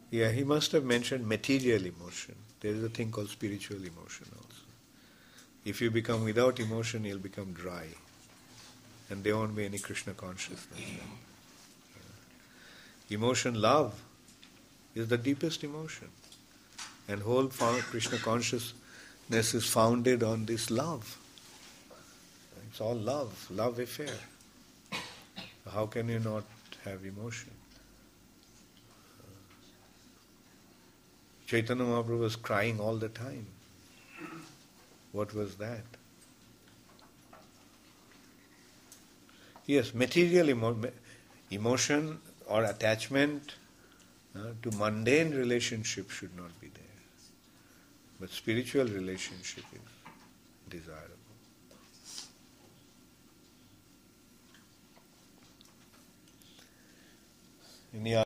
Yeah, he must have mentioned material emotion. There is a thing called spiritual emotion also. If you become without emotion, you'll become dry. And there won't be any Krishna consciousness. Emotion, love, is the deepest emotion. And whole Krishna consciousness is founded on this love. It's all love affair. How can you not have emotion? Chaitanya Mahaprabhu was crying all the time. What was that? Yes, material emotion or attachment to mundane relationship should not be there. But spiritual relationship is desirable. Any